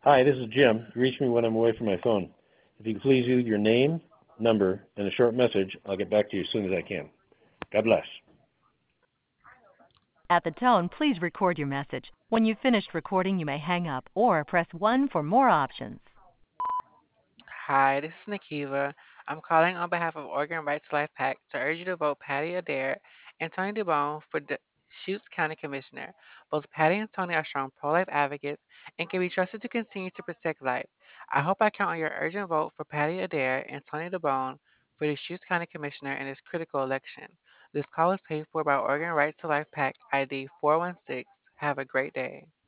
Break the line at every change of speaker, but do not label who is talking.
Hi, this is Jim. You reach me when I'm away from my phone. If you could please leave your name, number, and a short message, I'll get back to you as soon as I can. God bless.
At the tone, please record your message. When you've finished recording, you may hang up or press 1 for more options.
Hi, this is Nikiva. I'm calling on behalf of Oregon Rights to Life PAC to urge you to vote Patty Adair and Tony DeBone for Deschutes County Commissioner. Both Patty and Tony are strong pro-life advocates and can be trusted to continue to protect life. I hope I count on your urgent vote for Patty Adair and Tony DeBone for Deschutes County Commissioner in this critical election. This call is paid for by Oregon Rights to Life PAC ID 416. Have a great day.